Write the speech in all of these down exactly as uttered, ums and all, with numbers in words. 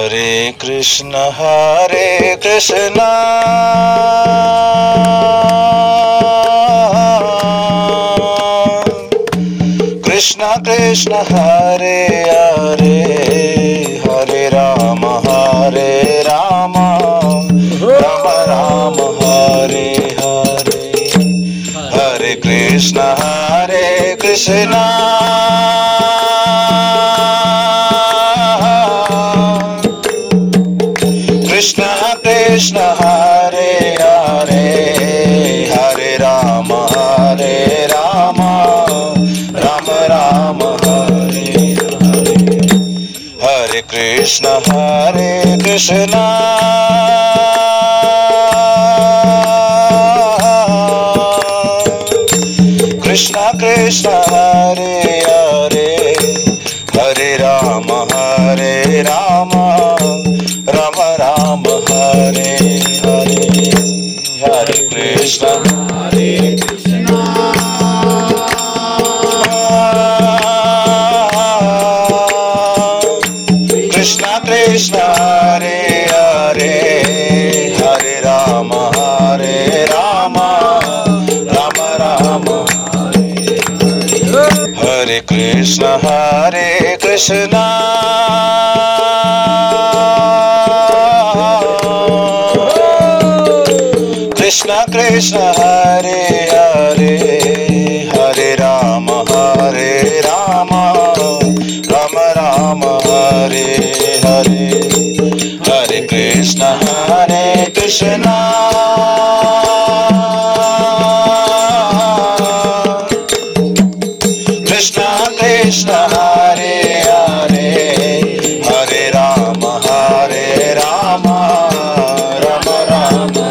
Hare Krishna, Hare Krishna, Krishna Krishna, Hare Hare, Hare Rama, Hare Rama, Rama Rama, Hare Hare, Hare Krishna, Hare Krishna, Krishna Krishna, Hare Hare, Hare Rama, Hare Rama, Rama Rama, Hare Hare, Hare Krishna, Hare Krishna, Krishna Krishna, Hare Hare, Hare Rama, Hare Rama, Rama Rama, Hare Hare, Hare Krishna, Hare Krishna, Krishna Krishna, Hare Hare, Hare Rama, Hare Rama, Rama Rama, Hare Krishna, Hare Krishna, Krishna Krishna, Hare Hare, Hare Rama, Hare Rama, Rama Rama, Hare Hare, Hare Krishna, Hare Krishna, Krishna Krishna, Hare Hare, Hare Rama, Hare Rama, Rama Rama,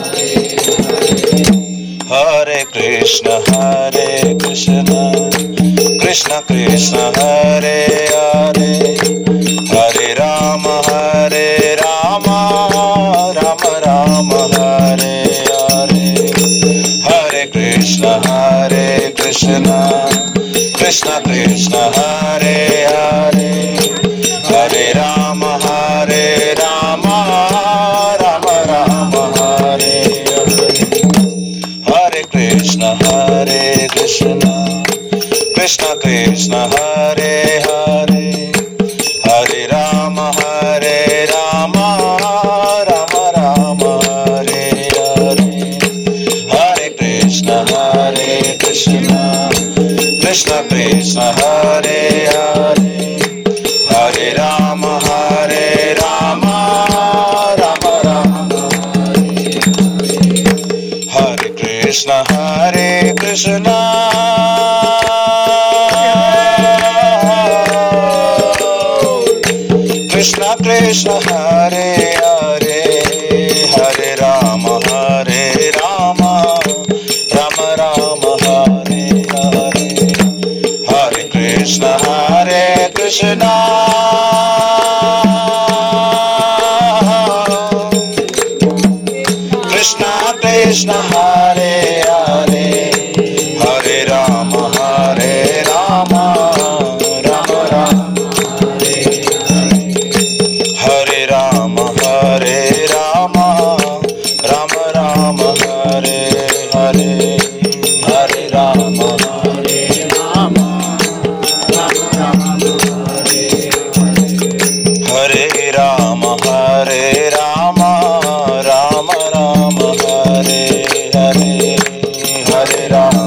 Hare Krishna, Hare Krishna, Krishna Krishna, Hare Hare, Hare Rama, Hare Rama, Rama Rama, Hare Hare, Hare Krishna, Hare Krishna, Krishna Krishna, Hare Hare, Hare Rama, Hare Rama, Rama Rama, Hare Hare, Hare Krishna, Hare Krishna, Krishna Krishna, Hare Hare, Hare Rama, Hare Rama, Rama Rama, Hare Hare, Hare Krishna, Hare Krishna, Krishna Krishna, Hare Hare, Hare Rama, Hare Rama, Rama Rama, Hare Krishna, Hare Krishna, Krishna Krishna, Hare Hare, Hare Rama, Hare Rama, Rama Rama, Hare Hare, Hare Krishna, Hare Krishna, Krishna Krishna, Hare Hare, Hare Rama, Hare Rama, Rama Rama, Hare Rama, Hare Rama, Rama Rama, Hare Hare, Hare Rama, Hare Rama, Rama Rama, Hare Rama, Hare Rama, Rama Rama, Hare Hare, Hare Rama.